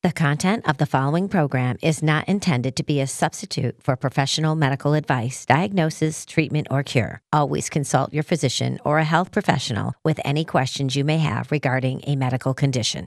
The content of the following program is not intended to be a substitute for professional medical advice, diagnosis, treatment, or cure. Always consult your physician or a health professional with any questions you may have regarding a medical condition.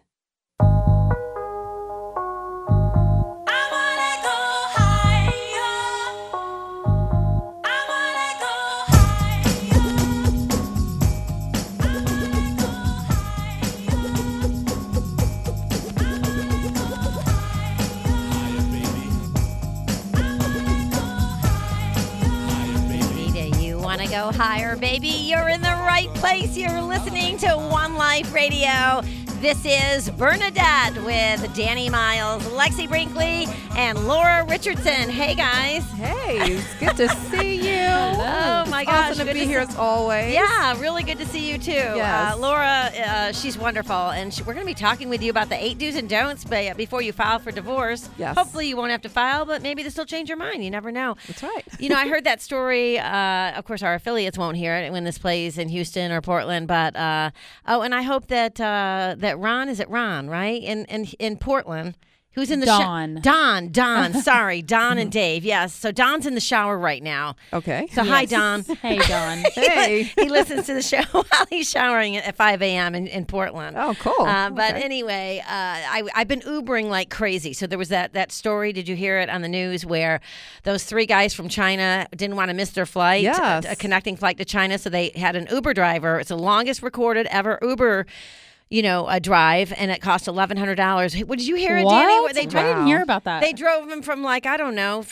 Go higher, baby. You're in the right place. You're listening to One Life Radio. This is Bernadette with Danny Miles, Lexi Brinkley, and Laura Richardson. Hey, guys. Hey, it's good to see you. Oh, my gosh. Awesome to be here as always. Yeah, really good to see you, too. Yes. Laura, she's wonderful, and we're going to be talking with you about the 8 do's and don'ts before you file for divorce. Yes. Hopefully you won't have to file, but maybe this will change your mind. You never know. That's right. You know, I heard that story. Of course, our affiliates won't hear it when this plays in Houston or Portland, but, and I hope that Ron, is it Ron, right? In Portland, who's in the Don. Don. Sorry, Don and Dave. Yes. So Don's in the shower right now. Okay. So hi, Don. Hey, Don. Hey. He listens to the show while he's showering at 5 a.m. in Portland. Oh, cool. But Okay. anyway, I've been Ubering like crazy. So there was that story. Did you hear it on the news where those 3 guys from China didn't want to miss their flight, Yes. a connecting flight to China, so they had an Uber driver. It's the longest recorded ever Uber, a drive, and it cost $1,100. What, did you hear it, What? Danny? What they I drove? didn't hear about that. They drove him from from A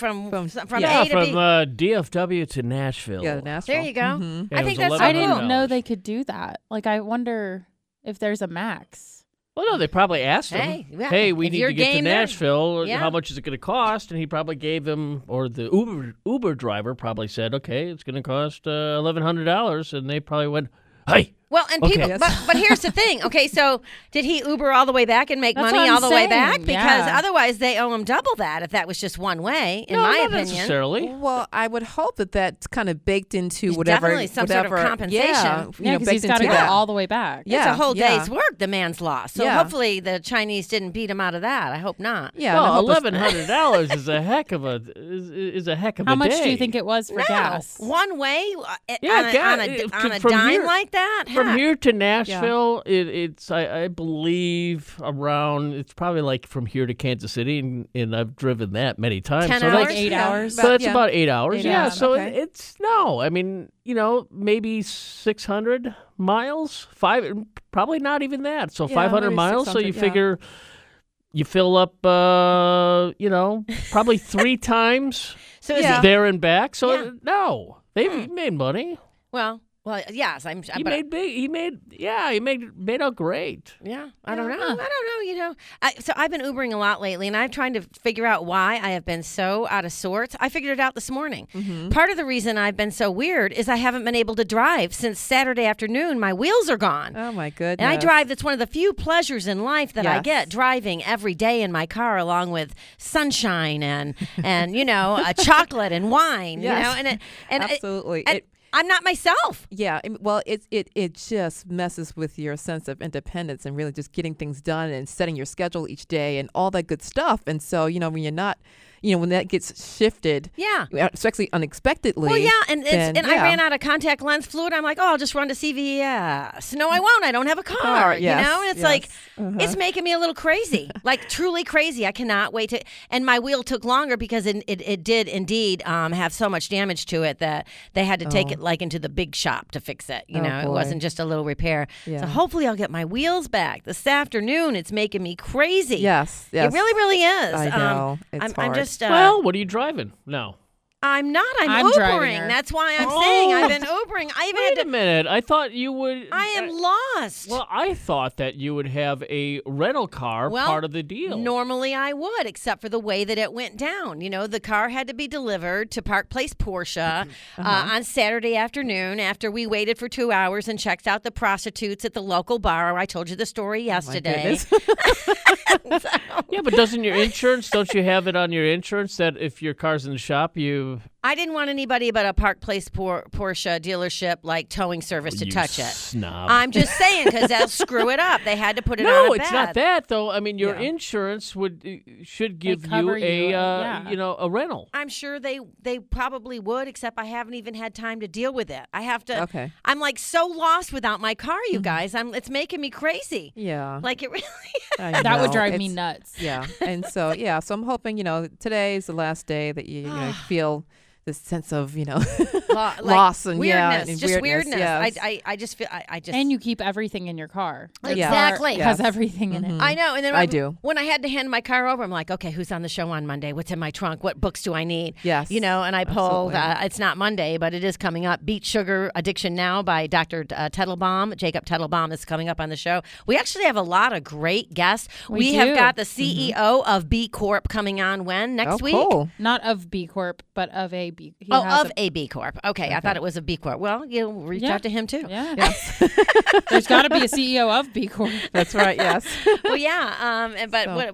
to from B. DFW to Nashville. Yeah, Nashville. There you go. Mhm. Yeah, I it think was that's so I cool. didn't know they could do that. Like, I wonder if there's a max. Well, no, they probably asked him, Hey, yeah, hey, we if need you're to get to game there, Nashville. yeah. How much is it going to cost? And he probably gave them, or the Uber driver probably said, okay, it's going to cost $1,100. And they probably went, hey. Well, and Okay. people, Yes. but here's the thing. Okay, so did he Uber all the way back and make That's money what I'm all the way saying, back? Because yeah. otherwise they owe him double that if that was just one way, in No, my not opinion. necessarily. Well, I would hope that that's kind of baked into There's whatever. definitely some sort of whatever- compensation. Yeah, Yeah, because baked he's got to into go that. all the way back. It's Yeah, a whole yeah. day's work the man's lost. So Yeah. hopefully the Chinese didn't beat him out of that. I hope not. Yeah. and I Well, hope it's- $1,100 is a heck of a is a heck of How a much day. do you think it was for No, gas? one way Yeah, on a from dime here- like that? From Heck. here to Nashville, it's I believe around. It's probably like from here to Kansas City, and I've driven that many times. 10 so hours? that's- Like 8 Yeah. hours? So that's yeah. about 8 hours. 8 Yeah. hours, So okay. it's no. I mean, maybe 600 miles. Probably not even that. So Yeah, 500 maybe miles. So you 600, yeah. figure you fill up. Probably 3 times So is Yeah. he, there and back. So Yeah. no, they made money. well, yes, He made big. He made out great. Yeah, I don't know. Huh. I don't know. So I've been Ubering a lot lately, and I'm trying to figure out why I have been so out of sorts. I figured it out this morning. Mm-hmm. Part of the reason I've been so weird is I haven't been able to drive since Saturday afternoon. My wheels are gone. Oh my goodness. And I drive. That's one of the few pleasures in life that I Yes. get, driving every day in my car, along with sunshine and a chocolate and wine. Yes. And Absolutely. I'm not myself. Yeah, well, it just messes with your sense of independence and really just getting things done and setting your schedule each day and all that good stuff. And so, when you're not, when that gets shifted, Yeah. especially unexpectedly. Well, yeah, and then, I ran out of contact lens fluid. I'm like, I'll just run to CVS. No, I won't. I don't have a car. yes, And it's yes. like, Uh-huh. it's making me a little crazy, like truly crazy. I cannot wait to. And my wheel took longer because it did indeed have so much damage to it that they had to take it like into the big shop to fix it. Oh, It boy. wasn't just a little repair. Yeah. So hopefully I'll get my wheels back this afternoon. It's making me crazy. Yes, It really, really is. I know. It's I'm hard. just. Well, what are you driving now? I'm not. I'm I'm driving Ubering. her. That's why I'm Oh. saying I've been Ubering. I even Wait had a minute. I thought you would. I am lost. Well, I thought that you would have a rental car Well, part of the deal. Normally I would, except for the way that it went down. The car had to be delivered to Park Place Porsche on Saturday afternoon after we waited for 2 hours and checked out the prostitutes at the local bar. I told you the story yesterday. goodness. Yeah, but don't you have it on your insurance that if your car's in the shop, you I didn't want anybody but a Park Place Porsche dealership like towing service to You touch it. snob. I'm just saying because they'll screw it up. They had to put it on No, a it's bed. not that though. I mean, your Yeah. insurance should give you cover a you, yeah. a rental. I'm sure they probably would, except I haven't even had time to deal with it. I have to. Okay. I'm like so lost without my car, you guys. It's making me crazy. Yeah. Like it really. I That would know. drive me It's- nuts. Yeah. And so, so I'm hoping, today is the last day that you feel this sense of, Like loss and weirdness, and just weirdness. weirdness. Yes. I just feel I just And you keep everything in your car. The Yeah. car Exactly. has Yes. everything in it. I know. And then I do. when I had to hand my car over, I'm like, okay, who's on the show on Monday? What's in my trunk? What books do I need? Yes, And I pulled, absolutely. it's not Monday, but it is coming up. Beet Sugar Addiction Now by Dr. Tettelbaum. Jacob Tettelbaum is coming up on the show. We actually have a lot of great guests. We have do. got the CEO of B Corp coming on when? Next week? Cool. Not of B Corp, but of a B. He Oh, has of a B Corp. Okay, I thought it was a B Corp. Well, reach Yeah. out to him too. Yeah. There's got to be a CEO of B Corp. That's right. Yes. Well, yeah, So-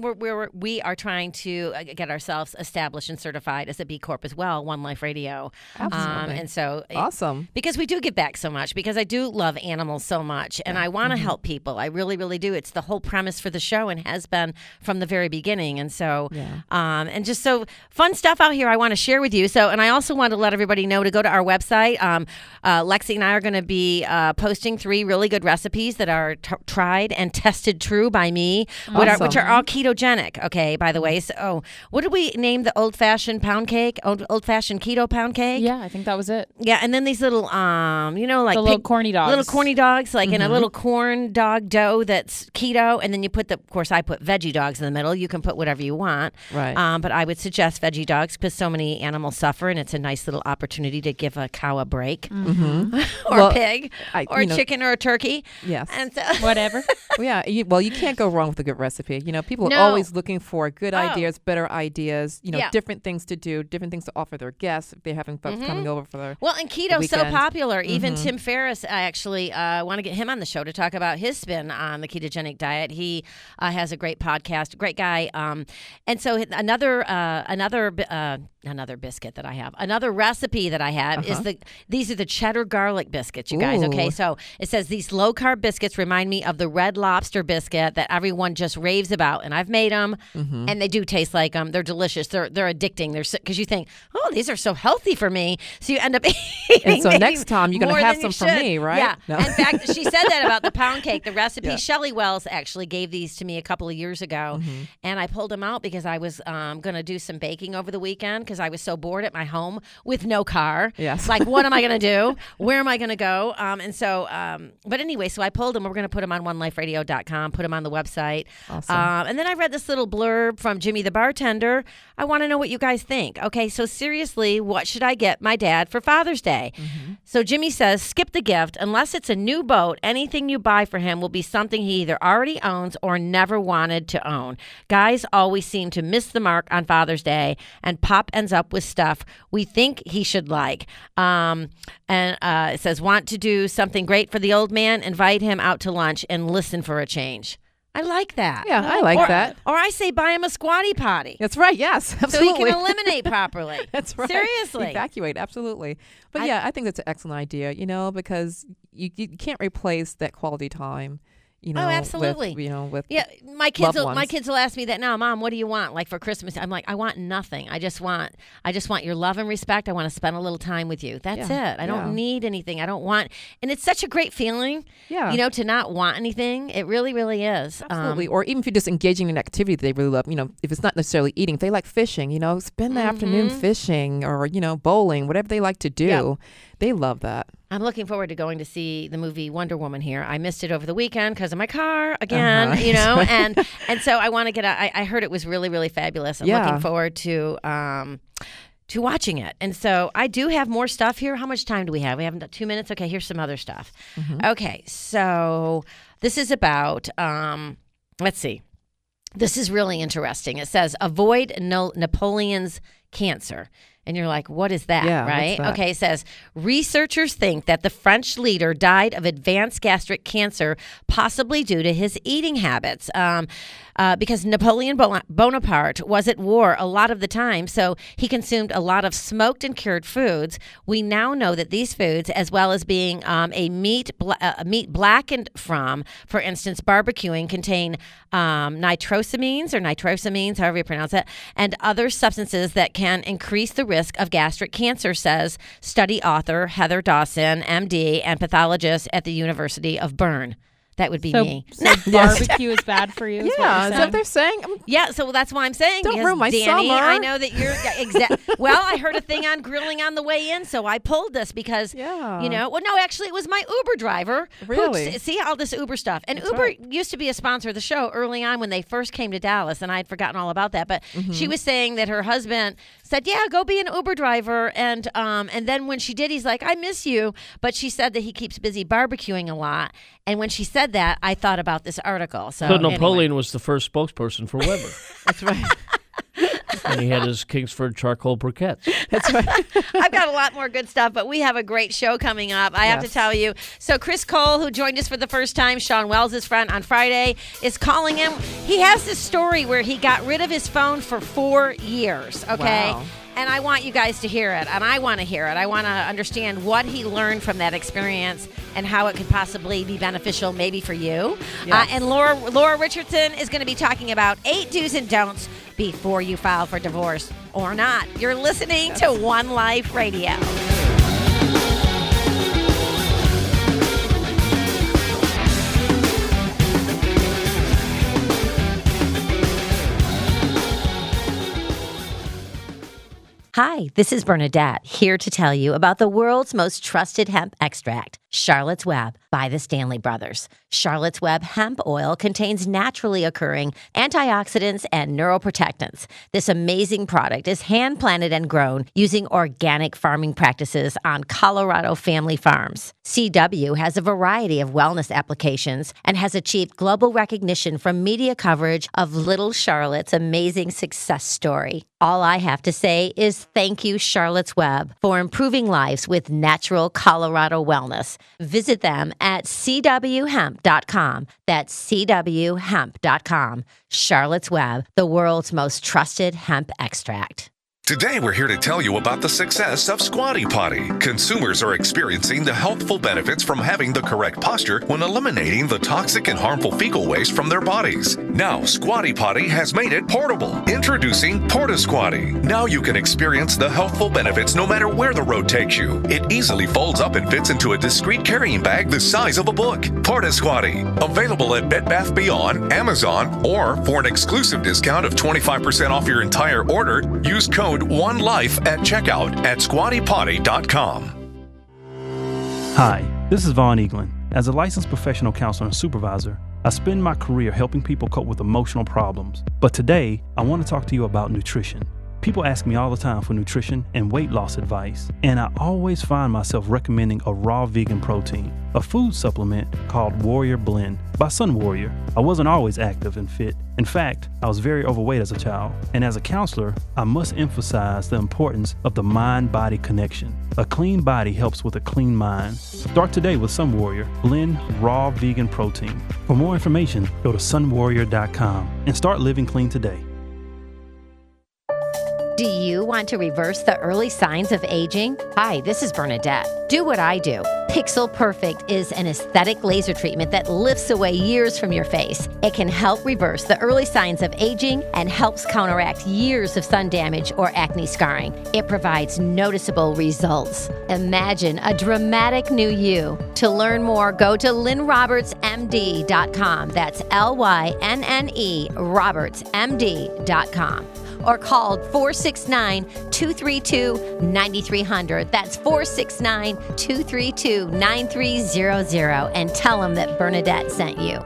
we are trying to get ourselves established and certified as a B Corp as well. One Life Radio, Absolutely. and so Awesome. because we do give back so much, because I do love animals so much, and I want to help people. I really, really do. It's the whole premise for the show, and has been from the very beginning. And so, and just so fun stuff out here I want to share with you. So, and I also want to let everybody know to go to our website. Lexi and I are going to be posting 3 really good recipes that are tried and tested true by me, which are all ketogenic. Okay, by the way. So, what did we name the old-fashioned pound cake? Old-fashioned keto pound cake. Yeah, I think that was it. Yeah, and then these little, like The little corny dogs. little corny dogs, like in a little corn dog dough that's keto, and then you put of course, I put veggie dogs in the middle. You can put whatever you want, Right. But I would suggest veggie dogs because so many animals suffer, and it's a nice little opportunity to give a cow a break, or Well, a pig, or a chicken, or a turkey. Yes. And so, Whatever. Well, you can't go wrong with a good recipe. People No. are always looking for good Oh. ideas, better ideas, Yeah. different things to do, different things to offer their guests if they're having folks coming over for their well, and keto's so weekend. popular. Even Tim Ferriss, I actually want to get him on the show to talk about his spin on the ketogenic diet. He has a great podcast, great guy. And so another biscuit that I have, another recipe that I have is these are the cheddar garlic biscuits, you guys. Okay, Ooh. so it says these low carb biscuits remind me of the Red Lobster biscuit that everyone just raves about, and I've made them, and they do taste like them. They're delicious. They're addicting. They're because you think, oh, these are so healthy for me, so you end up eating. And so maybe next time you're gonna more have than you some from should. me, right? Yeah. No. In fact, she said that about the pound cake, the recipe. Yeah. Shelley Wells actually gave these to me a couple of years ago, and I pulled them out because I was going to do some baking over the weekend because I was so bored at my home with no car. Yes. Like, what am I going to do? Where am I going to go? But anyway, so I pulled them. We're going to put them on oneliferadio.com, put them on the website. Awesome. And then I read this little blurb from Jimmy the bartender. I want to know what you guys think. Okay, so seriously, what should I get my dad for Father's Day? So Jimmy says, skip the gift. Unless it's a new boat, anything you buy for him will be something he either already owns or never wanted to own. Guys always seem to miss the mark on Father's Day, and Pop ends up with stuff we think he should like. It says, want to do something great for the old man? Invite him out to lunch and listen for a change. I like that. Yeah, I like that. Or I say buy him a squatty potty. That's right. Yes, So absolutely. he can eliminate properly. That's right. Seriously. Evacuate, absolutely. But I think that's an excellent idea, because you can't replace that quality time, absolutely. with Yeah, my kids loved ones. will ask me that now. Mom, what do you want like for Christmas? I'm like, I want nothing. I just want your love and respect. I want to spend a little time with you. That's it. I don't need anything. I don't want, and it's such a great feeling. Yeah. To not want anything. It really, really is. Absolutely. Or even if you're just engaging in an activity that they really love, if it's not necessarily eating, if they like fishing, spend the afternoon fishing or, bowling, whatever they like to do. Yep. They love that. I'm looking forward to going to see the movie Wonder Woman here. I missed it over the weekend because of my car again, and so I want to get I heard it was really, really fabulous. I'm looking forward to watching it. And so I do have more stuff here. How much time do we have? We have 2 minutes. Okay, here's some other stuff. Okay, so this is about, let's see. This is really interesting. It says, avoid Napoleon's cancer. And you're like, what is that, Yeah, right? what's that? Okay, it says, researchers think that the French leader died of advanced gastric cancer, possibly due to his eating habits. Because Napoleon Bonaparte was at war a lot of the time, so he consumed a lot of smoked and cured foods. We now know that these foods, as well as being a meat blackened from, for instance, barbecuing, contain nitrosamines, however you pronounce it, and other substances that can increase the risk of gastric cancer, says study author Heather Dawson, MD, and pathologist at the University of Bern. That would be me. So barbecue is bad for you? Yeah, is that what they're saying? Yeah, so that's why I'm saying. Don't because ruin my Danny, summer. I know that you're Well, I heard a thing on grilling on the way in, so I pulled this because, Yeah. you know, well, no, actually, it was my Uber driver. Really? See all this Uber stuff. And That's Uber right. used to be a sponsor of the show early on when they first came to Dallas, and I'd forgotten all about that. But Mm-hmm. she was saying that her husband said, yeah, go be an Uber driver. And then when she did, he's like, I miss you. But she said that he keeps busy barbecuing a lot. And when she said that, I thought about this article. So Napoleon was the first spokesperson for Weber. That's right. And he had his Kingsford charcoal briquettes. That's right. I've got a lot more good stuff, but we have a great show coming up. I have to Yes. tell you. So Chris Cole, who joined us for the first time, Sean Wells' friend on Friday, is calling him. He has this story where he got rid of his phone for 4 years, okay? Wow. And I want you guys to hear it, and I want to hear it. I want to understand what he learned from that experience and how it could possibly be beneficial maybe for you. Yes. And Laura Richardson is going to be talking about 8 do's and don'ts before you file for divorce or not. You're listening to One Life Radio. Hi, this is Bernadette, here to tell you about the world's most trusted hemp extract, Charlotte's Web by the Stanley Brothers. Charlotte's Web hemp oil contains naturally occurring antioxidants and neuroprotectants. This amazing product is hand-planted and grown using organic farming practices on Colorado family farms. CW has a variety of wellness applications and has achieved global recognition from media coverage of little Charlotte's amazing success story. All I have to say is thank you, Charlotte's Web, for improving lives with natural Colorado wellness. Visit them at cwhemp.com. That's cwhemp.com. Charlotte's Web, the world's most trusted hemp extract. Today, we're here to tell you about the success of Squatty Potty. Consumers are experiencing the healthful benefits from having the correct posture when eliminating the toxic and harmful fecal waste from their bodies. Now, Squatty Potty has made it portable. Introducing Porta Squatty. Now you can experience the healthful benefits no matter where the road takes you. It easily folds up and fits into a discreet carrying bag the size of a book. Porta Squatty. Available at Bed Bath Beyond, Amazon, or for an exclusive discount of 25% off your entire order, use code ONELIFE at checkout at squattypotty.com. Hi, this is Vaughn Eaglin. As a licensed professional counselor and supervisor, I spend my career helping people cope with emotional problems. But today, I want to talk to you about nutrition. People ask me all the time for nutrition and weight loss advice, and I always find myself recommending a raw vegan protein, a food supplement called Warrior Blend by Sun Warrior. I wasn't always active and fit. In fact, I was very overweight as a child, and as a counselor, I must emphasize the importance of the mind-body connection. A clean body helps with a clean mind. Start today with Sun Warrior Blend Raw Vegan Protein. For more information, go to sunwarrior.com and start living clean today. Do you want to reverse the early signs of aging? Hi, this is Bernadette. Do what I do. Pixel Perfect is an aesthetic laser treatment that lifts away years from your face. It can help reverse the early signs of aging and helps counteract years of sun damage or acne scarring. It provides noticeable results. Imagine a dramatic new you. To learn more, go to lynnrobertsmd.com. That's LYNNE robertsmd.com. Or called 469-232-9300. That's 469-232-9300. And tell them that Bernadette sent you.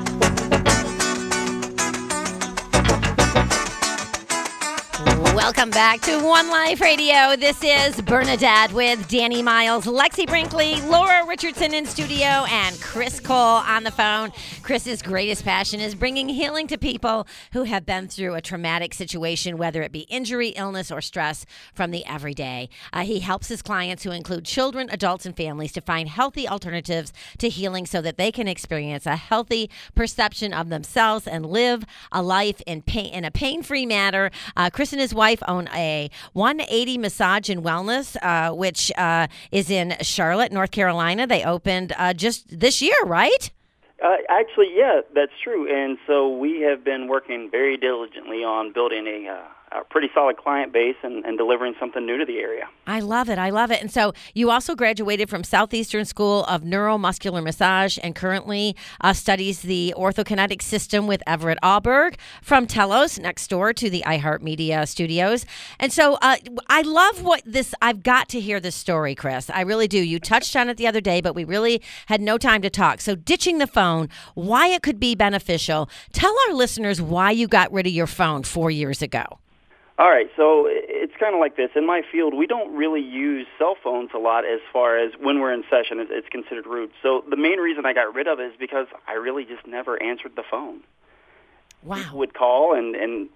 Welcome back to One Life Radio. This is Bernadette with Danny Miles, Lexi Brinkley, Laura Richardson in studio, and Chris Cole on the phone. Chris's greatest passion is bringing healing to people who have been through a traumatic situation, whether it be injury, illness, or stress from the everyday. He helps his clients, who include children, adults, and families, to find healthy alternatives to healing so that they can experience a healthy perception of themselves and live a life in a pain-free manner. Chris and his wife own a 180 Massage and Wellness, which is in Charlotte, North Carolina. They opened just this year, right? Actually, yeah, that's true. And so we have been working very diligently on building a pretty solid client base and delivering something new to the area. I love it. I love it. And so you also graduated from Southeastern School of Neuromuscular Massage and currently studies the orthokinetic system with Everett Alberg from Telos, next door to the iHeartMedia studios. And so I love I've got to hear this story, Chris. I really do. You touched on it the other day, but we really had no time to talk. So ditching the phone, why it could be beneficial. Tell our listeners why you got rid of your phone 4 years ago. All right, so it's kind of like this. In my field, we don't really use cell phones a lot as far as when we're in session. It's considered rude. So the main reason I got rid of it is because I really just never answered the phone. Wow. People would call, and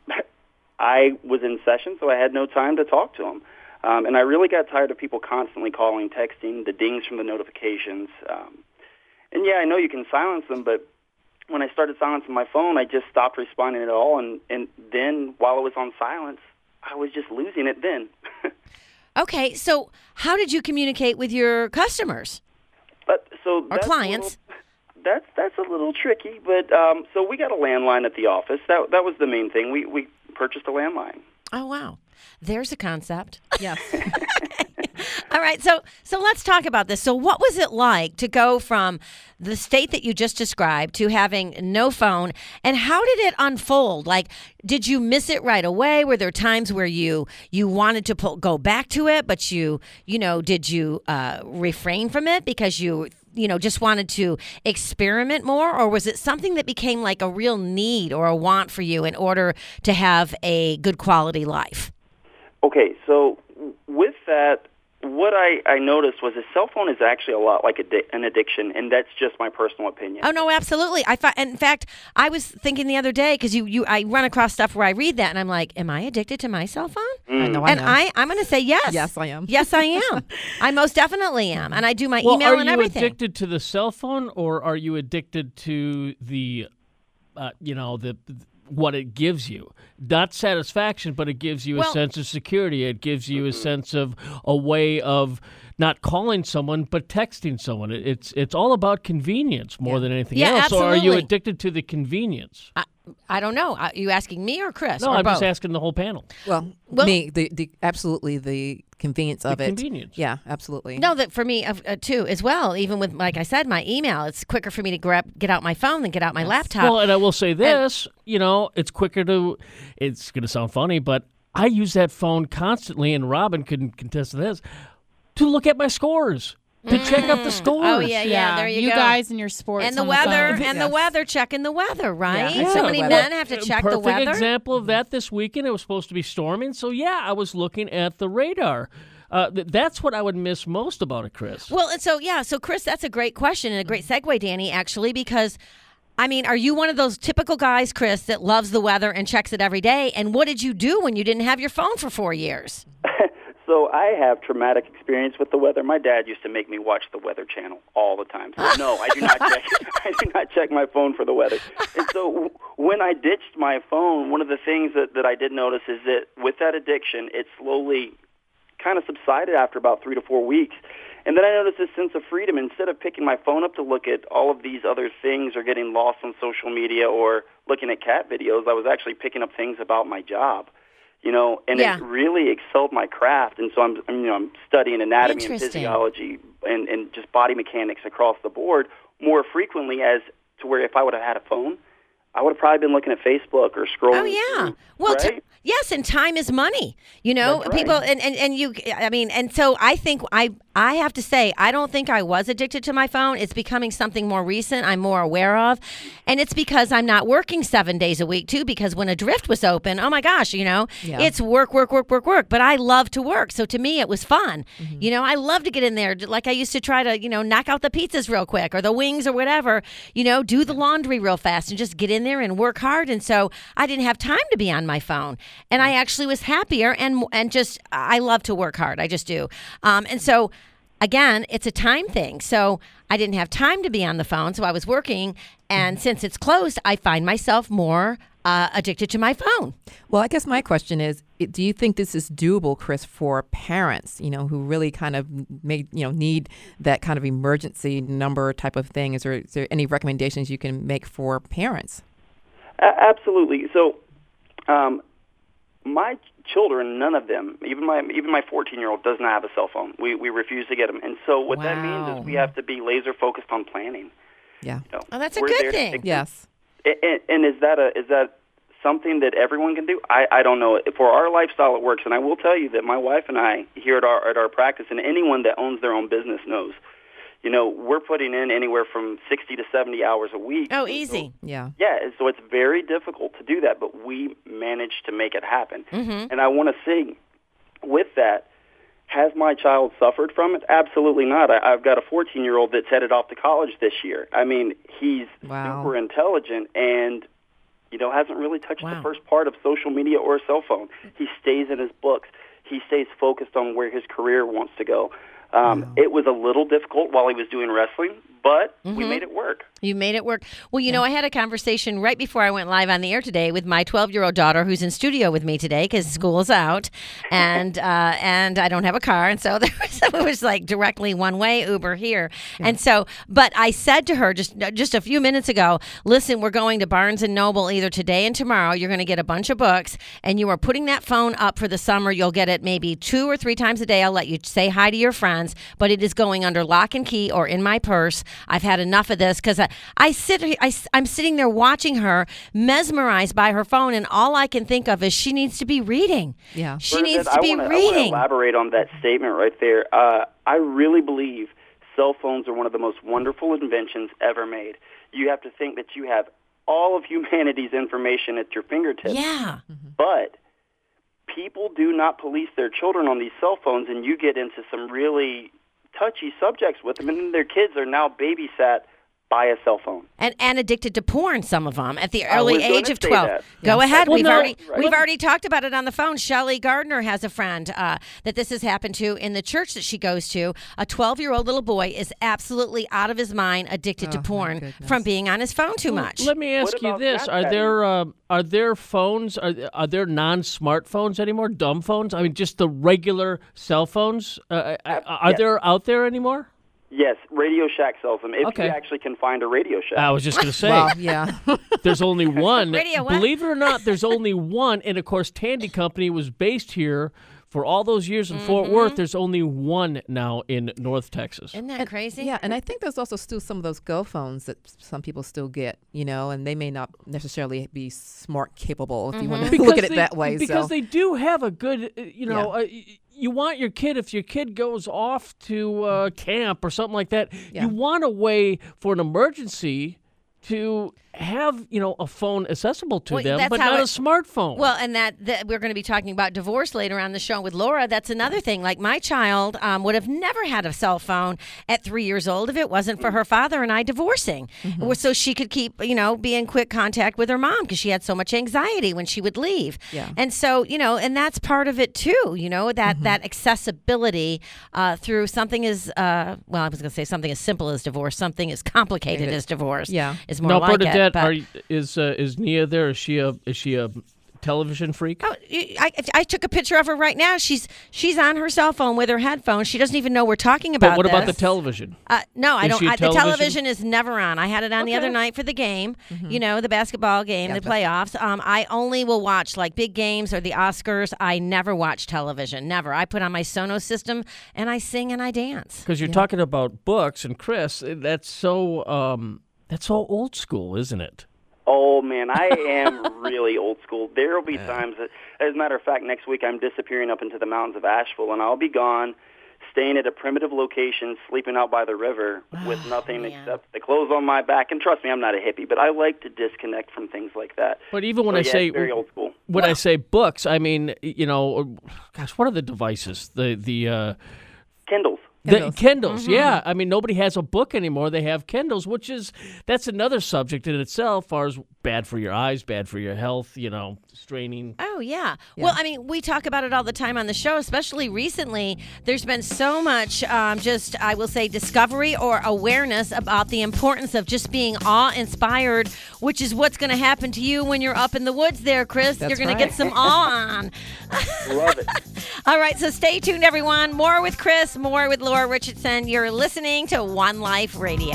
I was in session, so I had no time to talk to them. And I really got tired of people constantly calling, texting, the dings from the notifications. And, yeah, I know you can silence them, but when I started silencing my phone, I just stopped responding at all. And then while it was on silence, I was just losing it then. Okay, so how did you communicate with your customers or clients? That's a little tricky, but so we got a landline at the office. That was the main thing. We purchased a landline. Oh, wow. There's a concept. Yes. All right, so let's talk about this. So what was it like to go from the state that you just described to having no phone, and how did it unfold? Like, did you miss it right away? Were there times where you wanted to go back to it, but did you refrain from it because you just wanted to experiment more, or was it something that became like a real need or a want for you in order to have a good quality life? Okay, so with that, what I noticed was a cell phone is actually a lot like an addiction, and that's just my personal opinion. Oh, no, absolutely. In fact, I was thinking the other day, because I run across stuff where I read that, and I'm like, am I addicted to my cell phone? I know. I'm going to say yes. Yes, I am. Yes, I am. I most definitely am. And I do my email and everything. Are you addicted to the cell phone, or are you addicted to the what it gives you? Not satisfaction, but it gives you a sense of security. It gives you a sense of a way of not calling someone, but texting someone. It's all about convenience more than anything else. Absolutely. Or are you addicted to the convenience? I don't know. Are you asking me or Chris? No, or I'm both? just asking the whole panel. Well, me, the absolutely the convenience of it. Convenience. Yeah, absolutely. No, that for me too as well. Even with, like I said, my email, it's quicker for me to get out my phone than get out my laptop. Well, and I will say this, it's quicker to, it's going to sound funny, but I use that phone constantly, and Robin can contest to this, to look at my scores. To check out the scores. Oh, yeah, there you go. You guys and your sports and the on weather, phone. and the weather, checking the weather, right? Yeah. So many men have to check the weather. Perfect example of that this weekend. It was supposed to be storming, so I was looking at the radar. That's what I would miss most about it, Chris. Well, so Chris, that's a great question and a great segue, Danny, actually, because are you one of those typical guys, Chris, that loves the weather and checks it every day? And what did you do when you didn't have your phone for 4 years? So I have traumatic experience with the weather. My dad used to make me watch the Weather Channel all the time. So no, I do not check. I do not check my phone for the weather. And so when I ditched my phone, one of the things that I did notice is that with that addiction, it slowly kind of subsided after about 3 to 4 weeks. And then I noticed this sense of freedom. Instead of picking my phone up to look at all of these other things or getting lost on social media or looking at cat videos, I was actually picking up things about my job. And it really excelled my craft. And so I'm studying anatomy and physiology and just body mechanics across the board more frequently, as to where if I would have had a phone, I would have probably been looking at Facebook or scrolling. Oh yeah. through, Well, right? yes, and time is money. You know, That's right. people and you. I mean, and so I think I have to say I don't think I was addicted to my phone. It's becoming something more recent. I'm more aware of, and it's because I'm not working 7 days a week too. Because when Adrift was open, oh my gosh, you know, it's work. But I love to work, so to me it was fun. You know, I love to get in there. Like I used to try to, you know, knock out the pizzas real quick or the wings or whatever. You know, do the laundry real fast and just get in there and work hard. And so I didn't have time to be on my phone, and I actually was happier and just I love to work hard. I just do. And so again, it's a time thing. So I didn't have time to be on the phone, so I was working. And since it's closed, I find myself more addicted to my phone. Well, I guess my question is, do you think this is doable, Chris, for parents, you know, who really kind of need that kind of emergency number type of thing? Is there any recommendations you can make for parents? Absolutely. So, my children, none of them, even my 14-year-old, does not have a cell phone. We refuse to get them, and so what that means is we have to be laser focused on planning. Yeah. You know, Oh, that's a good thing. Yes. And is that something that everyone can do? I don't know. For our lifestyle, it works, and I will tell you that my wife and I here at our practice, and anyone that owns their own business knows, you know, we're putting in anywhere from 60 to 70 hours a week. Oh, easy. Yeah. Yeah, and so it's very difficult to do that, but we managed to make it happen. Mm-hmm. And I want to say, with that, has my child suffered from it? Absolutely not. I've got a 14-year-old that's headed off to college this year. I mean, he's super intelligent and, you know, hasn't really touched the first part of social media or a cell phone. He stays in his books. He stays focused on where his career wants to go. It was a little difficult while he was doing wrestling, but we made it work. You made it work. Well, you know, I had a conversation right before I went live on the air today with my 12-year-old daughter who's in studio with me today because school's out, and I don't have a car, and so it was like directly one way Uber here, and so. But I said to her just a few minutes ago, listen, we're going to Barnes and Noble either today and tomorrow. You're going to get a bunch of books, and you are putting that phone up for the summer. You'll get it maybe 2 or 3 times a day. I'll let you say hi to your friends, but it is going under lock and key or in my purse. I've had enough of this because I'm sitting there watching her, mesmerized by her phone, and all I can think of is she needs to be reading. Yeah, she needs to be reading. I want to elaborate on that statement right there. I really believe cell phones are one of the most wonderful inventions ever made. You have to think that you have all of humanity's information at your fingertips. Yeah. But people do not police their children on these cell phones, and you get into some really touchy subjects with them, and then their kids are now babysat by a cell phone. And addicted to porn, some of them, at the early age of 12. That. Go ahead. Well, We've already talked about it on the phone. Shelley Gardner has a friend that this has happened to in the church that she goes to. A 12-year-old little boy is absolutely out of his mind, addicted to porn from being on his phone too much. Let me ask you this. Are there phones, are there non-smartphones anymore, dumb phones? I mean, just the regular cell phones? Are there out there anymore? Yes, Radio Shack sells them. If you actually can find a Radio Shack. I was just going to say. Well, yeah. There's only one. Radio what? Believe it or not, there's only one. And, of course, Tandy Company was based here for all those years in Fort Worth. There's only one now in North Texas. Isn't that crazy? Yeah, and I think there's also still some of those Go phones that some people still get, you know, and they may not necessarily be smart capable if you want to look at it that way. Because they do have a good, you know, you want your kid, if your kid goes off to camp or something like that, you want a way for an emergency to have, you know, a phone accessible to them, but not a smartphone. Well, and that we're going to be talking about divorce later on the show with Laura. That's another thing. Like my child would have never had a cell phone at 3 years old if it wasn't for her father and I divorcing. So she could keep, you know, be in quick contact with her mom because she had so much anxiety when she would leave. Yeah. And so, you know, and that's part of it too, you know, that accessibility through something as, well, I was going to say something as simple as divorce, something as complicated as divorce. Yeah. Is more like it. Is Nia there? Is she a television freak? Oh, I took a picture of her right now. She's on her cell phone with her headphones. She doesn't even know we're talking about. But what this. about the television? No, I Is don't. she a The television? television is never on. I had it on the other night for the game. You know, the basketball game, the playoffs. I only will watch like big games or the Oscars. I never watch television. Never. I put on my Sonos system and I sing and I dance. Because you're talking about books, and Chris, that's so old school, isn't it? Oh, man, I am really old school. There will be times that, as a matter of fact, next week I'm disappearing up into the mountains of Asheville, and I'll be gone, staying at a primitive location, sleeping out by the river with nothing except the clothes on my back. And trust me, I'm not a hippie, but I like to disconnect from things like that. But even when So, I say it's very old school. when I say books, I mean, gosh, what are the devices? The Kindles. The Kindles, yeah. I mean, nobody has a book anymore. They have Kindles, that's another subject in itself, as far as bad for your eyes, bad for your health, straining. Oh, yeah. Well, I mean, we talk about it all the time on the show, especially recently. There's been so much I will say, discovery or awareness about the importance of just being awe-inspired, which is what's going to happen to you when you're up in the woods there, Chris. That's You're going right. to get some awe on. Love it. All right, so stay tuned, everyone. More with Chris, more with Laura Richardson. You're listening to One Life Radio.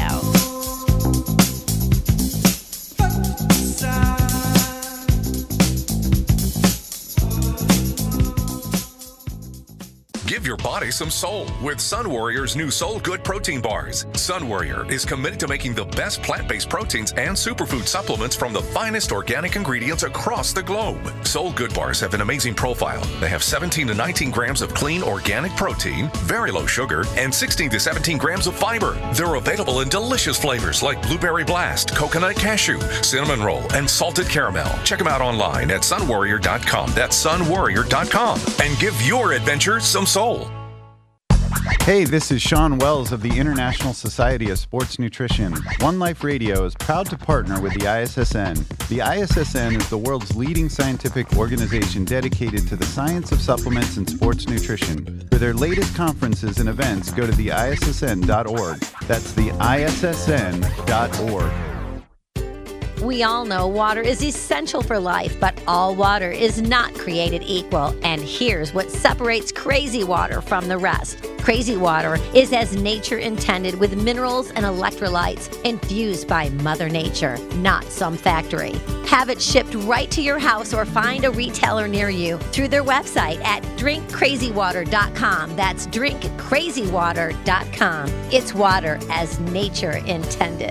Give your body some soul with Sun Warrior's new Soul Good protein bars. Sun Warrior is committed to making the best plant-based proteins and superfood supplements from the finest organic ingredients across the globe. Soul Good bars have an amazing profile. They have 17 to 19 grams of clean organic protein, very low sugar, and 16 to 17 grams of fiber. They're available in delicious flavors like Blueberry Blast, Coconut Cashew, Cinnamon Roll, and Salted Caramel. Check them out online at sunwarrior.com. That's sunwarrior.com. And give your adventure some soul. Hey, this is Sean Wells of the International Society of Sports Nutrition. One Life Radio is proud to partner with the ISSN. The ISSN is the world's leading scientific organization dedicated to the science of supplements and sports nutrition. For their latest conferences and events, go to the ISSN.org. That's the ISSN.org. We all know water is essential for life, but all water is not created equal. And here's what separates Crazy Water from the rest. Crazy Water is as nature intended, with minerals and electrolytes infused by Mother Nature, not some factory. Have it shipped right to your house or find a retailer near you through their website at drinkcrazywater.com. That's drinkcrazywater.com. It's water as nature intended.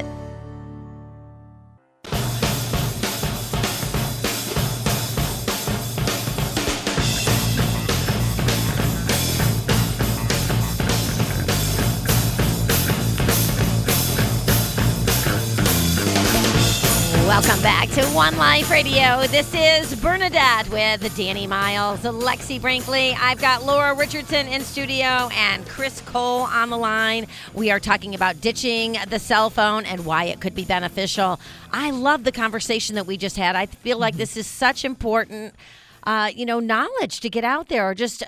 Welcome back to One Life Radio. This is Bernadette with Danny Miles, Lexi Brinkley. I've got Laura Richardson in studio and Chris Cole on the line. We are talking about ditching the cell phone and why it could be beneficial. I love the conversation that we just had. I feel like this is such important knowledge to get out there, or just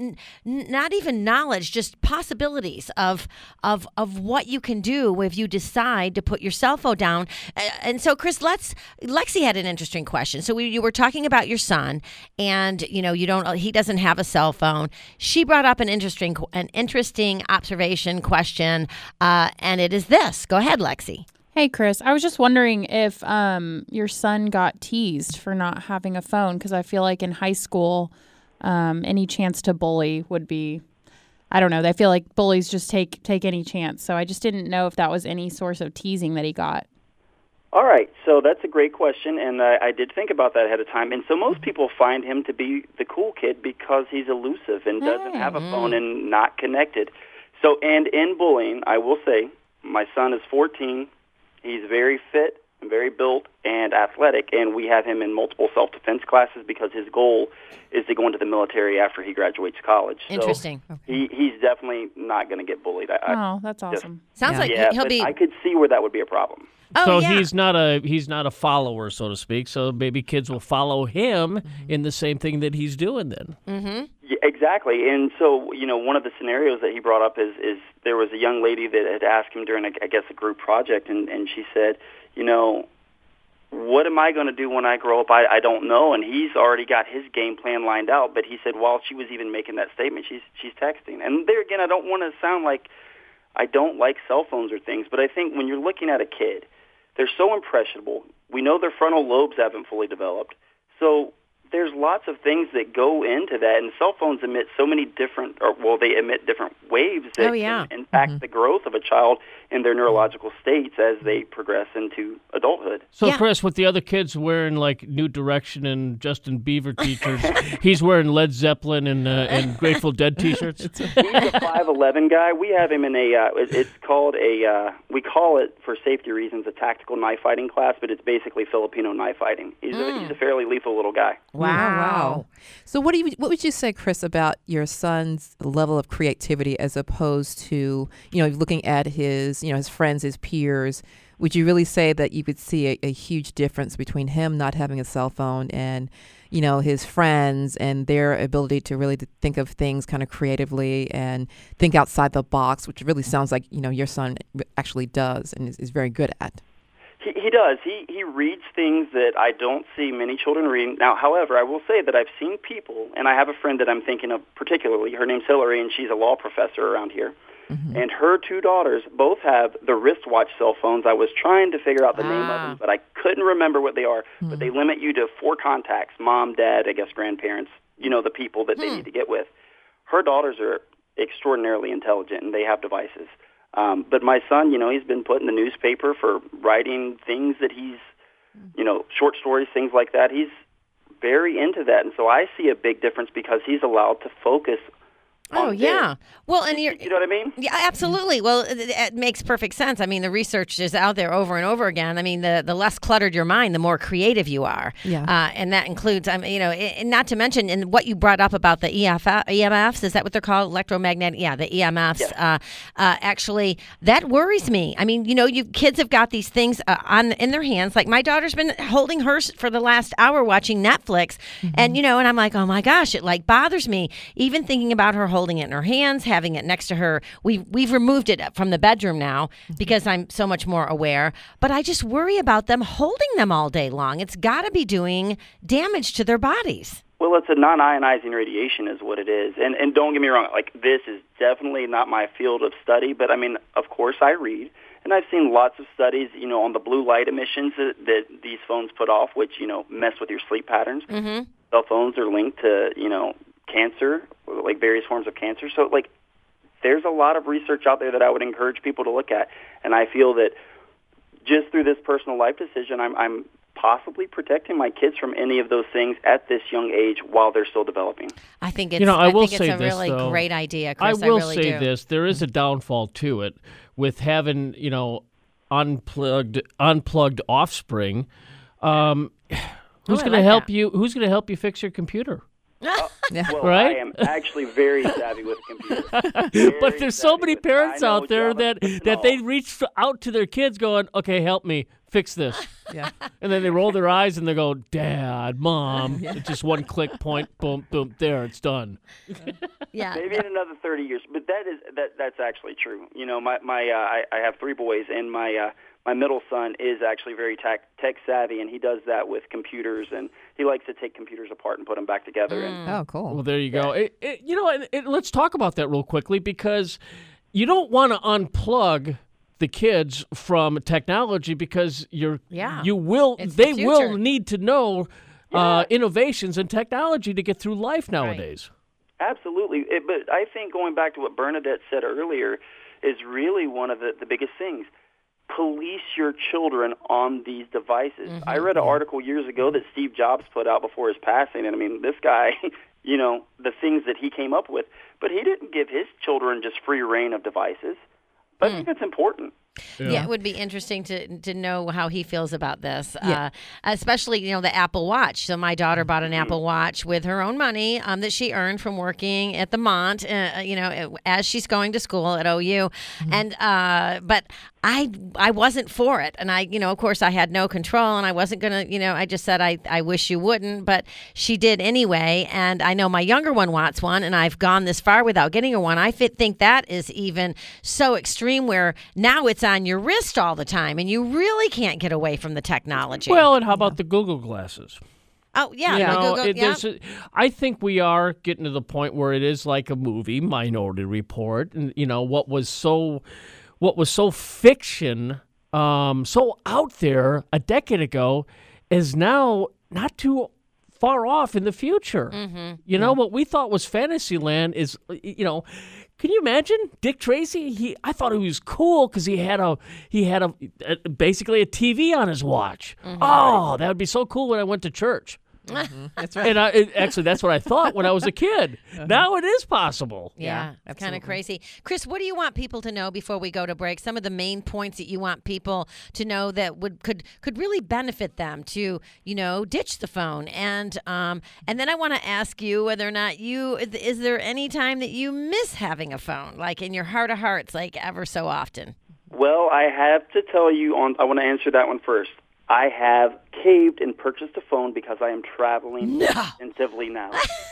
not even knowledge, just possibilities of what you can do if you decide to put your cell phone down. And so, Chris, Lexi had an interesting question. So you were talking about your son, and he doesn't have a cell phone. She brought up an interesting observation question, and it is this. Go ahead, Lexi. Hey, Chris, I was just wondering if your son got teased for not having a phone, because I feel like in high school, any chance to bully would be, I don't know, I feel like bullies just take any chance. So I just didn't know if that was any source of teasing that he got. All right, so that's a great question, and I did think about that ahead of time. And so most people find him to be the cool kid because he's elusive and doesn't have a phone and not connected. So, and in bullying, I will say, my son is 14. He's very fit and very built and athletic, and we have him in multiple self-defense classes because his goal is to go into the military after he graduates college. Interesting. So he's definitely not going to get bullied. That's awesome. Sounds like he'll be. I could see where that would be a problem. So he's not a follower, so to speak. So maybe kids will follow him in the same thing that he's doing then. Mm-hmm. Yeah, exactly. And so, one of the scenarios that he brought up is there was a young lady that had asked him during, a group project, and she said, what am I going to do when I grow up? I don't know. And he's already got his game plan lined out. But he said while she was even making that statement, she's texting. And there again, I don't want to sound like I don't like cell phones or things, but I think when you're looking at a kid, they're so impressionable. We know their frontal lobes haven't fully developed. So there's lots of things that go into that, and cell phones emit so many different, they emit different waves that can impact the growth of a child in their neurological states as they progress into adulthood. So, Chris, with the other kids wearing like New Direction and Justin Bieber t-shirts, he's wearing Led Zeppelin and Grateful Dead t-shirts? He's a 5'11" guy. We have him in it's called we call it, for safety reasons, a tactical knife fighting class, but it's basically Filipino knife fighting. He's a fairly lethal little guy. Wow. So what would you say, Chris, about your son's level of creativity as opposed to, looking at his friends, his peers? Would you really say that you could see a huge difference between him not having a cell phone and, his friends and their ability to really think of things kind of creatively and think outside the box, which really sounds like, your son actually does and is very good at? He does. He reads things that I don't see many children reading. Now, however, I will say that I've seen people, and I have a friend that I'm thinking of particularly. Her name's Hillary, and she's a law professor around here. Mm-hmm. And her two daughters both have the wristwatch cell phones. I was trying to figure out the name of them, but I couldn't remember what they are. Mm-hmm. But they limit you to 4 contacts: mom, dad, I guess grandparents, the people that they need to get with. Her daughters are extraordinarily intelligent, and they have devices. But my son, he's been put in the newspaper for writing things that he's, short stories, things like that. He's very into that. And so I see a big difference because he's allowed to focus Oh, yeah. Well, and you know what I mean? Yeah, absolutely. Well, it makes perfect sense. I mean, the research is out there over and over again. I mean, the less cluttered your mind, the more creative you are. Yeah. And that includes, not to mention, in what you brought up about the EMFs, is that what they're called? Electromagnetic, the EMFs. Yes. Actually, that worries me. I mean, you kids have got these things in their hands. Like my daughter's been holding hers for the last hour watching Netflix. Mm-hmm. And, and I'm like, oh my gosh, it like bothers me. Even thinking about her holding it in her hands, having it next to her. We've removed it from the bedroom now because I'm so much more aware. But I just worry about them holding them all day long. It's got to be doing damage to their bodies. Well, it's a non-ionizing radiation is what it is. And don't get me wrong, like this is definitely not my field of study, but I mean, of course I read. And I've seen lots of studies, on the blue light emissions that these phones put off, which, mess with your sleep patterns. Mm-hmm. Cell phones are linked to, cancer, like various forms of cancer. So, like, there's a lot of research out there that I would encourage people to look at. And I feel that just through this personal life decision, I'm possibly protecting my kids from any of those things at this young age while they're still developing. I think it's, I think it's a really great idea, Chris. I will really say do. this. There is a downfall to it with having, unplugged offspring. Who's going to help you? Who's going to help you fix your computer? Well, right? I am actually very savvy with computers. But there's so many parents out there that they reach out to their kids going, okay, help me fix this. Yeah. And then they roll their eyes and they go, Dad, Mom. It's just one click, point, boom, boom, there, it's done. Yeah. Maybe in another 30 years. But that's actually true. I have 3 boys, and my middle son is actually very tech savvy, and he does that with computers, and he likes to take computers apart and put them back together. And Oh, cool. Well, there you go. Let's talk about that real quickly, because you don't want to unplug the kids from technology because they will need to know innovations in technology to get through life nowadays. Right. Absolutely. But I think going back to what Bernadette said earlier is really one of the biggest things. Police your children on these devices. Mm-hmm. I read an article years ago that Steve Jobs put out before his passing, and I mean, this guy, the things that he came up with, but he didn't give his children just free reign of devices. But I think that's important. Yeah, it would be interesting to know how he feels about this, Yeah. Especially, the Apple Watch. So my daughter bought an Apple Watch with her own money that she earned from working at the Mont, as she's going to school at OU. And but I wasn't for it. And of course, I had no control, and I wasn't going to, I just said, I wish you wouldn't. But she did anyway. And I know my younger one wants one, and I've gone this far without getting her one. I think that is even so extreme where now it's on your wrist all the time, and you really can't get away from the technology. Well, and how about the Google glasses? Oh, yeah. I think we are getting to the point where it is like a movie, Minority Report, and what was so fiction, so out there a decade ago, is now not too far off in the future. You know, what we thought was Fantasyland is, can you imagine Dick Tracy? I thought he was cool because he had basically a TV on his watch. Oh, that would be so cool when I went to church. That's right. And actually, that's what I thought when I was a kid. Now it is possible. Yeah, it's kind of crazy. Chris, what do you want people to know before we go to break? Some of the main points that you want people to know that could really benefit them to, ditch the phone. And then I want to ask you whether or not is there any time that you miss having a phone, like in your heart of hearts, like ever so often? Well, I have to tell you I want to answer that one first. I have caved and purchased a phone because I am traveling extensively now.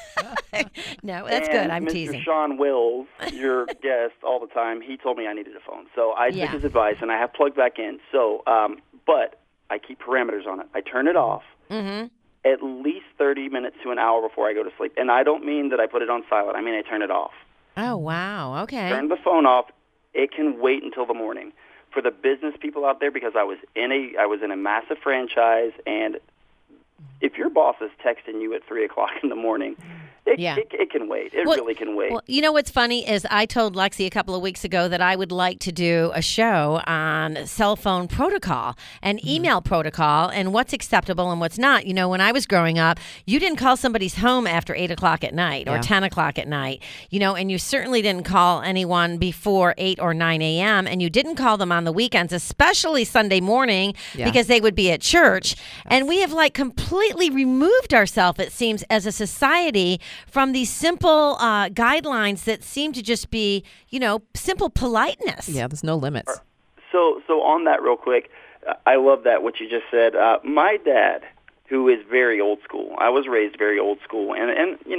No, that's good. I'm teasing. Mr. Sean Wills, your guest all the time, he told me I needed a phone. So I took his advice, and I have plugged back in. So, but I keep parameters on it. I turn it off at least 30 minutes to an hour before I go to sleep. And I don't mean that I put it on silent. I mean I turn it off. Oh, wow. Okay. Turn the phone off. It can wait until the morning. For the business people out there, because I was in a massive franchise, and if your boss is texting you at 3:00 in the morning, it can wait. It really can wait. Well, you know what's funny is I told Lexi a couple of weeks ago that I would like to do a show on cell phone protocol and email protocol and what's acceptable and what's not. When I was growing up, you didn't call somebody's home after 8:00 at night or 10:00 at night, and you certainly didn't call anyone before 8 or 9 a.m. and you didn't call them on the weekends, especially Sunday morning, because they would be at church. And we have completely removed ourselves, it seems, as a society from these simple guidelines that seem to just be, simple politeness. Yeah, there's no limits. So on that real quick, I love that, what you just said. My dad, who is very old school, I was raised very old school, and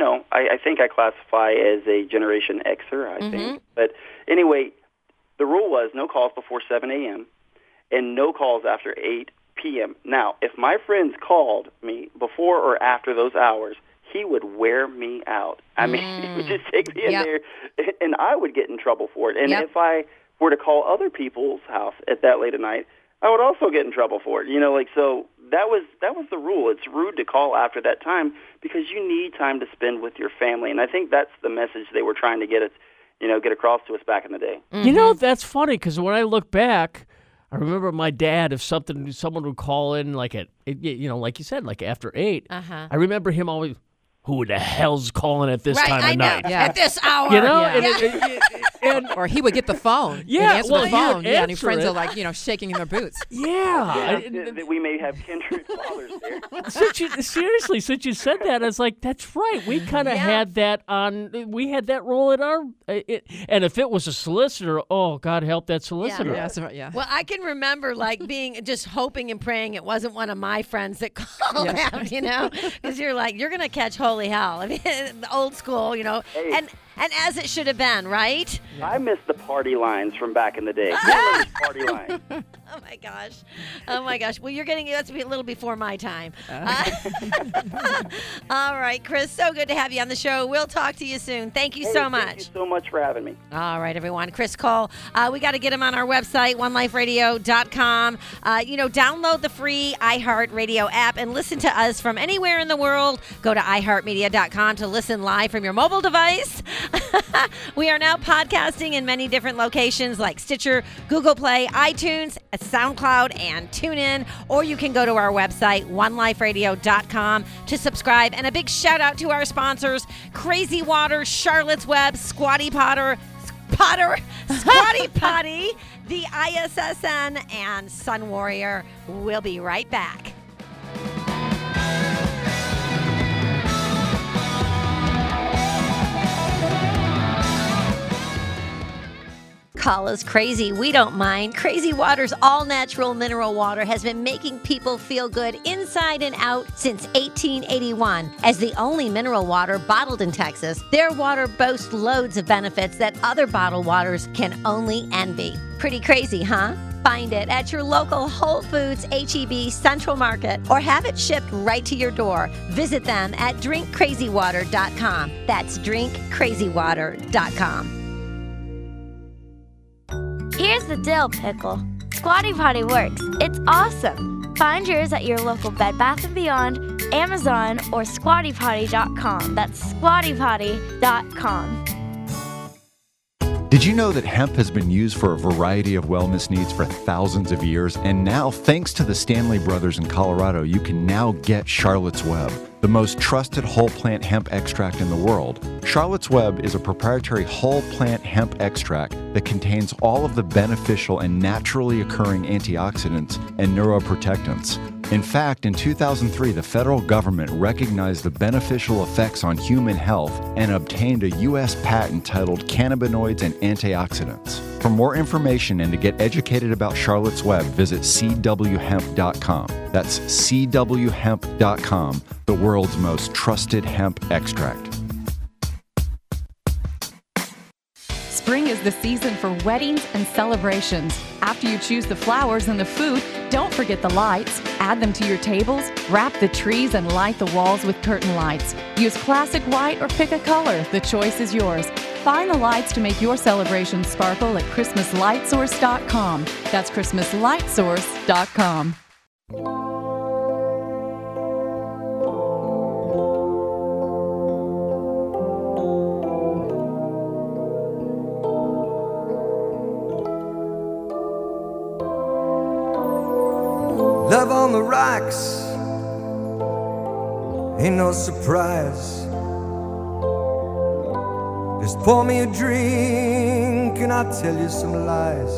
I think I classify as a Generation Xer, I think. But anyway, the rule was no calls before 7 a.m. and no calls after 8 p.m. Now, if my friends called me before or after those hours, he would wear me out. I mean, he would just take me in there, and I would get in trouble for it. And if I were to call other people's house at that late at night, I would also get in trouble for it. So that was the rule. It's rude to call after that time because you need time to spend with your family. And I think that's the message they were trying to get across to us back in the day. That's funny because when I look back, I remember my dad, if someone would call in like at, like you said, like after 8, I remember him always, who the hell's calling at this time of night? At this hour. Or he would get the phone. Answer the phone. And his friends are shaking in their boots. We may have kindred fathers there. Since you said that, I was like, that's right. We kind of had that on. We had that role at our. And if it was a solicitor, oh God help that solicitor. Yeah. Well, I can remember being just hoping and praying it wasn't one of my friends that called out. Because you're you're gonna catch holy hell. I mean, the old school, Hey. And as it should have been, right? I miss the party lines from back in the day. I remember party lines. Oh my gosh. Well, that's a little before my time. All right, Chris, so good to have you on the show. We'll talk to you soon. Thank you so much. Thank you so much for having me. All right, everyone. Chris Cole. We got to get him on our website, oneliferadio.com. Download the free iHeartRadio app and listen to us from anywhere in the world. Go to iHeartMedia.com to listen live from your mobile device. We are now podcasting in many different locations like Stitcher, Google Play, iTunes, SoundCloud, and TuneIn. Or you can go to our website, oneliferadio.com, to subscribe. And a big shout out to our sponsors, Crazy Water, Charlotte's Web, Squatty Potty, the ISSN, and Sun Warrior. We'll be right back. Call us crazy. We don't mind. Crazy Water's all-natural mineral water has been making people feel good inside and out since 1881. As the only mineral water bottled in Texas, their water boasts loads of benefits that other bottled waters can only envy. Pretty crazy, huh? Find it at your local Whole Foods, H-E-B, Central Market, or have it shipped right to your door. Visit them at drinkcrazywater.com. That's drinkcrazywater.com. Here's the dill pickle. Squatty Potty works. It's awesome. Find yours at your local Bed Bath & Beyond, Amazon, or squattypotty.com. That's squattypotty.com. Did you know that hemp has been used for a variety of wellness needs for thousands of years? And now, thanks to the Stanley Brothers in Colorado, you can now get Charlotte's Web, the most trusted whole plant hemp extract in the world. Charlotte's Web is a proprietary whole plant hemp extract that contains all of the beneficial and naturally occurring antioxidants and neuroprotectants. In fact, in 2003, the federal government recognized the beneficial effects on human health and obtained a U.S. patent titled Cannabinoids and Antioxidants. For more information and to get educated about Charlotte's Web, visit cwhemp.com. That's cwhemp.com, the world's most trusted hemp extract. Spring is the season for weddings and celebrations. After you choose the flowers and the food, don't forget the lights. Add them to your tables, wrap the trees, and light the walls with curtain lights. Use classic white or pick a color. The choice is yours. Find the lights to make your celebration sparkle at ChristmasLightSource.com. That's ChristmasLightSource.com. Love on the rocks ain't no surprise. Just pour me a drink and I'll tell you some lies.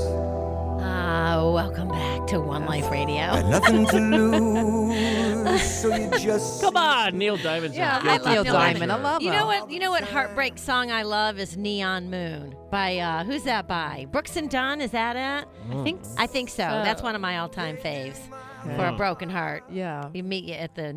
Welcome back to One Life Radio. Got nothing to lose, so you just Come on, Neil Diamond's Yeah, a I guilty love Neil Neil Diamond. Diamond. I love You him. know what? You know what heartbreak song I love is "Neon Moon" by who's that by? Brooks and Dunn. Is that it? I think so. That's one of my all-time faves. For a broken heart. Yeah. You meet you at the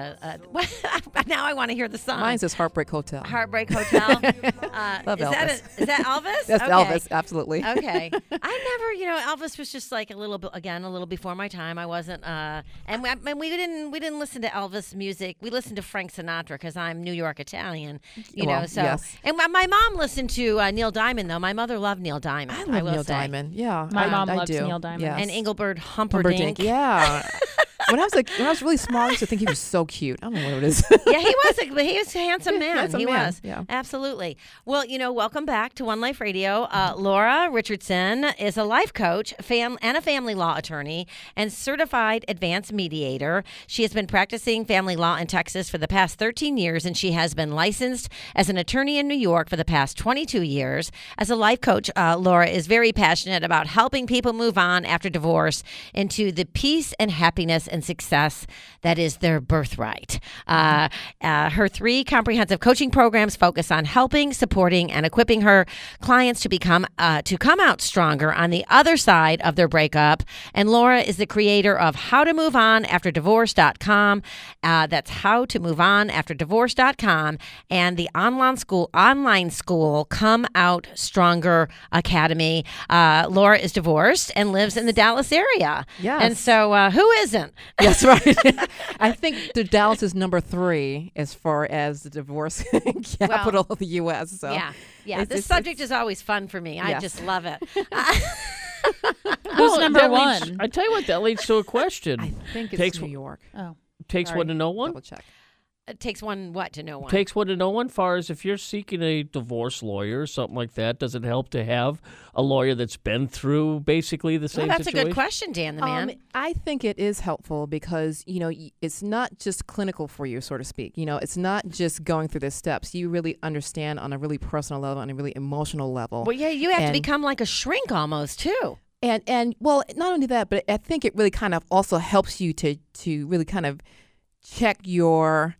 now I want to hear the song. Mine's just Heartbreak Hotel. Heartbreak Hotel. Love is Elvis. Is that Elvis? That's Okay. Elvis, absolutely. Okay. I never, Elvis was just like a little before my time. I wasn't, and we didn't listen to Elvis music. We listened to Frank Sinatra because I'm New York Italian, Well, So, yes. and my mom listened to Neil Diamond though. My mother loved Neil Diamond. I I love will Neil say. Diamond. Yeah, My mom I loves do. Neil Diamond. Yes. And Engelbert Humperdinck. Yeah. When I was really small, I used to think he was so cute. I don't know what it is. Yeah, he was a handsome man. Handsome he man, was. yeah. Absolutely. Well, welcome back to One Life Radio. Laura Richardson is a life coach and a family law attorney and certified advanced mediator. She has been practicing family law in Texas for the past 13 years, and she has been licensed as an attorney in New York for the past 22 years. As a life coach, Laura is very passionate about helping people move on after divorce into the peace and happiness and success that is their birthright. Her 3 comprehensive coaching programs focus on helping, supporting, and equipping her clients to come out stronger on the other side of their breakup. And Laura is the creator of HowToMoveOnAfterDivorce.com. That's HowToMoveOnAfterDivorce.com, and the online school Come Out Stronger Academy. Laura is divorced and lives in the Dallas area. Yes. And so who isn't? That's right. I think Dallas is number 3 as far as the divorce capital of the U.S. So Yeah. This it's- subject is always fun for me. I Yes. just love it. Who's number that one? leads- I tell you what, that leads to a question. I think it's Takes- New York. Oh, Takes sorry. one to know one. Double check. It takes one what to know one? Takes one to know one. Far as if you're seeking a divorce lawyer or something like that, does it help to have a lawyer that's been through basically the same that's situation? a good question, Dan the man. I think it is helpful because, it's not just clinical for you, so to speak. It's not just going through the steps. You really understand on a really personal level, on a really emotional level. Well, yeah, you have to And- become like a shrink almost too. And well, not only that, but I think it really kind of also helps you to really kind of check your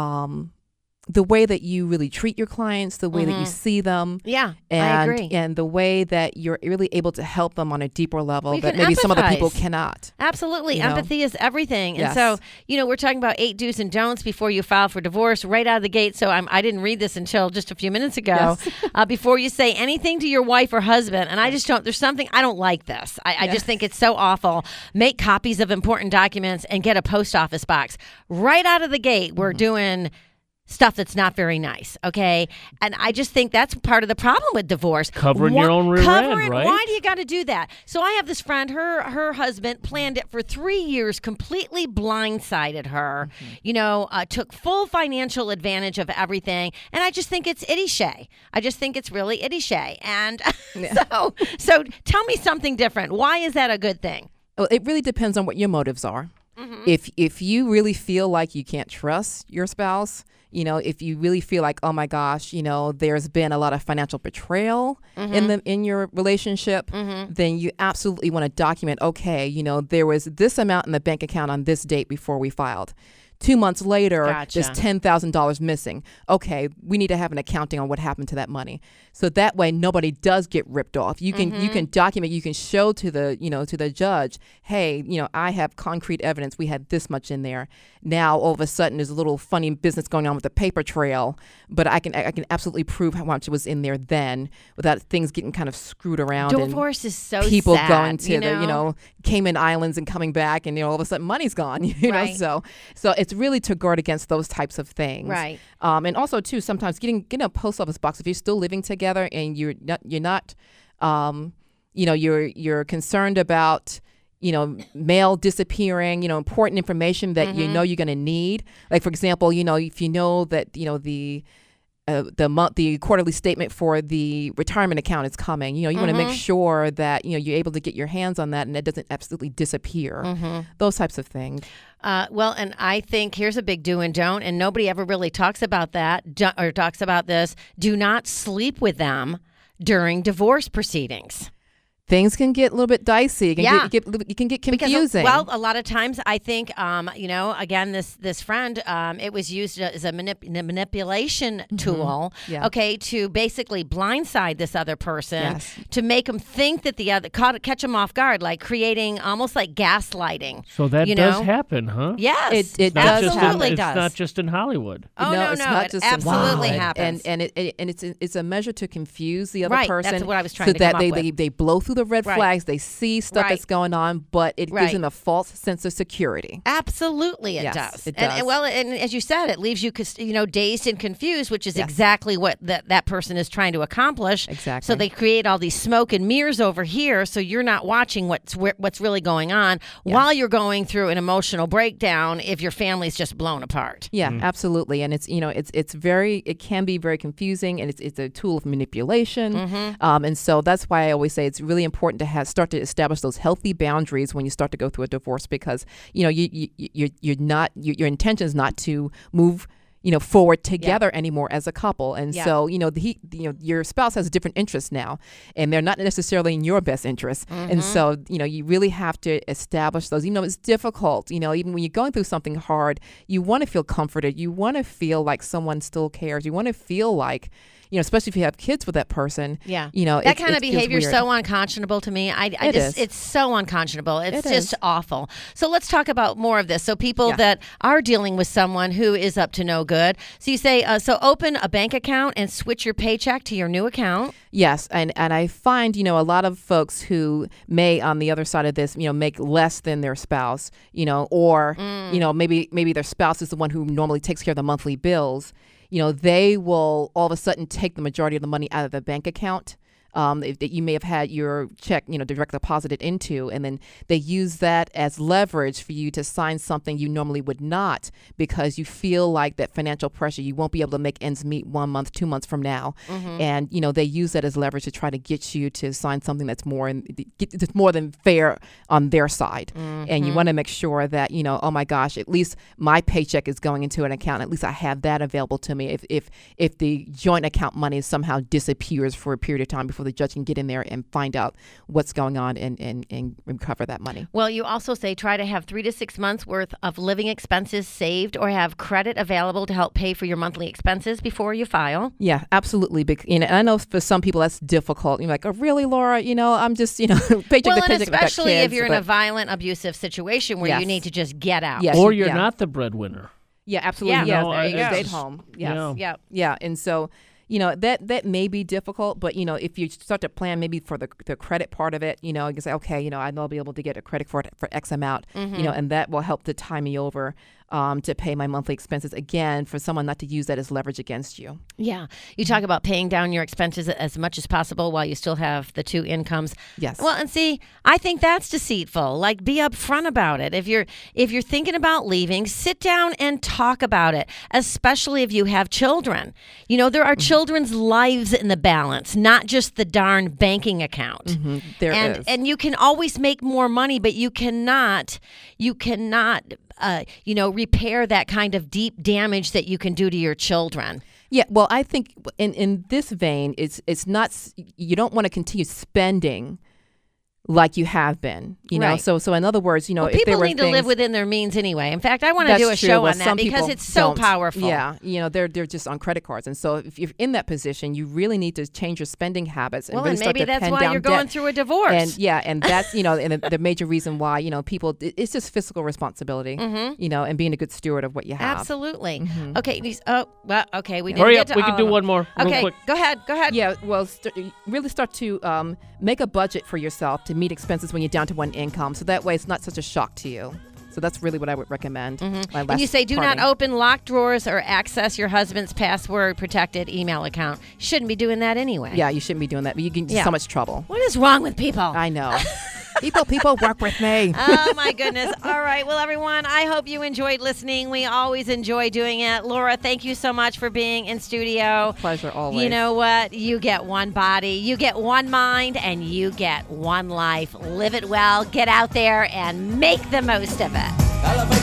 the way that you really treat your clients, the way that you see them. Yeah, and, I agree. And the way that you're really able to help them on a deeper level We that can maybe some other people empathize. cannot. Absolutely. You know? Empathy is everything. And Yes. so, we're talking about 8 do's and don'ts before you file for divorce right out of the gate. So I didn't read this until just a few minutes ago. Yes. Before you say anything to your wife or husband, and I just don't, there's something, I don't like this. I just think it's so awful. Make copies of important documents and get a post office box. Right out of the gate, we're doing stuff that's not very nice, okay? And I just think that's part of the problem with divorce. Covering your own rear end, right? Why do you got to do that? So I have this friend, her husband planned it for 3 years, completely blindsided her, took full financial advantage of everything. And I just think it's itty-shay. I just think it's really itty-shay. And so tell me something different. Why is that a good thing? Well, it really depends on what your motives are. Mm-hmm. If you really feel like you can't trust your spouse, if you really feel like, oh my gosh, there's been a lot of financial betrayal in your relationship, then you absolutely want to document, okay, there was this amount in the bank account on this date before we filed. 2 months later, there's $10,000 missing. Okay, we need to have an accounting on what happened to that money. So that way nobody does get ripped off. You can document, you can show to the judge, hey, I have concrete evidence we had this much in there. Now all of a sudden there's a little funny business going on with the paper trail, but I can absolutely prove how much was in there then without things getting kind of screwed around. Divorce is so people sad, going to the Cayman Islands and coming back, and all of a sudden money's gone. Right. So it's really to guard against those types of things. Right. And also too, sometimes getting a post office box, if you're still living together and you're you're concerned about mail disappearing, important information that you're going to need. Like, for example, if you know that the quarterly statement for the retirement account is coming, you want to make sure that you're able to get your hands on that and it doesn't absolutely disappear. Those types of things. Well, and I think here's a big do and don't, and nobody ever really talks about that or talks about this. Do not sleep with them during divorce proceedings. Things can get a little bit dicey. It can get confusing. Because, a lot of times I think, again, this friend, it was used as a manipulation tool, okay, to basically blindside this other person, to make them think that the other, catch them off guard, like creating almost like gaslighting. So that does happen, huh? Yes, it absolutely does. does. It's not just in Hollywood. Oh, no, it's not just absolutely happens. And it's a measure to confuse the other person. That's what I was trying to come up with. with. They blow through the red flags. They see stuff that's going on, but it gives them a false sense of security. Absolutely, it does. It does. And as you said, it leaves you dazed and confused, which is exactly what that person is trying to accomplish. Exactly. So they create all these smoke and mirrors over here, so you're not watching what's really going on while you're going through an emotional breakdown if your family's just blown apart. Yeah, absolutely. And it can be very confusing, and it's a tool of manipulation. And so that's why I always say it's really important to start to establish those healthy boundaries when you start to go through a divorce, because your intention is not to move forward together anymore as a couple. And so, your spouse has a different interest now, and they're not necessarily in your best interest. And so, you really have to establish those. It's difficult, even when you're going through something hard, you want to feel comforted. You want to feel like someone still cares. You want to feel like, especially if you have kids with that person. Yeah. That kind of behavior is so unconscionable to me. It's so unconscionable. It's just awful. So let's talk about more of this. So people that are dealing with someone who is up to no good. So you say, open a bank account and switch your paycheck to your new account. Yes. And I find, a lot of folks who may, on the other side of this, make less than their spouse, or, maybe their spouse is the one who normally takes care of the monthly bills. They will all of a sudden take the majority of the money out of the bank account that you may have had your check, direct deposited into, and then they use that as leverage for you to sign something you normally would not, because you feel like that financial pressure, you won't be able to make ends meet 1 month, 2 months from now. And, they use that as leverage to try to get you to sign something that's more than fair on their side. And you want to make sure that, oh my gosh, at least my paycheck is going into an account. At least I have that available to me. If the joint account money somehow disappears for a period of time before the judge can get in there and find out what's going on and recover that money. Well, you also say try to have 3 to 6 months worth of living expenses saved or have credit available to help pay for your monthly expenses before you file. Yeah, absolutely. And I know for some people that's difficult. You're like, oh, really, Laura? I'm just, paycheck to paycheck. Especially if you're in a violent, abusive situation where you need to just get out. Yes. Or you're not the breadwinner. Yeah, absolutely. Yeah, there you go. Stay at just, home. Yes. Yeah. And so, that may be difficult, but, if you start to plan maybe for the credit part of it, you can say, okay, I know I'll be able to get a credit for X amount, and that will help to tie me over. to pay my monthly expenses. Again, for someone not to use that as leverage against you. Yeah. You talk about paying down your expenses as much as possible while you still have the two incomes. Yes. Well, and see, I think that's deceitful. Like, be upfront about it. If you're thinking about leaving, sit down and talk about it, especially if you have children. You know, there are children's lives in the balance, not just the darn banking account. There is. And you can always make more money, but you cannot repair that kind of deep damage that you can do to your children. Yeah, well, I think in this vein, it's not, you don't want to continue spending like you have been, you know. Right. So in other words, you know, well, if there people were need things, to live within their means anyway. In fact, I want to do a true. show Well, on that some because people it's so don't. powerful. Yeah, you know, they're just on credit cards, and so if you're in that position, you really need to change your spending habits and well, really and start maybe to that's pen why down you're going debt. through a divorce. And that's, you know, and the major reason why, you know, people, it's just fiscal responsibility, you know, and being a good steward of what you have. Absolutely. Okay. Okay. We didn't Hurry get up. to We all can do of them. one more. Okay. Real quick. Go ahead. Yeah, well, really start to make a budget for yourself to meet expenses when you're down to one income. So that way it's not such a shock to you. So that's really what I would recommend. And you say do not open locked drawers or access your husband's password protected email account. You shouldn't be doing that anyway. Yeah, you shouldn't be doing that. But you get into so much trouble. What is wrong with people? I know. People work with me. Oh, my goodness. All right. Well, everyone, I hope you enjoyed listening. We always enjoy doing it. Laura, thank you so much for being in studio. Pleasure always. You know what? You get one body, you get one mind, and you get one life. Live it well. Get out there and make the most of it.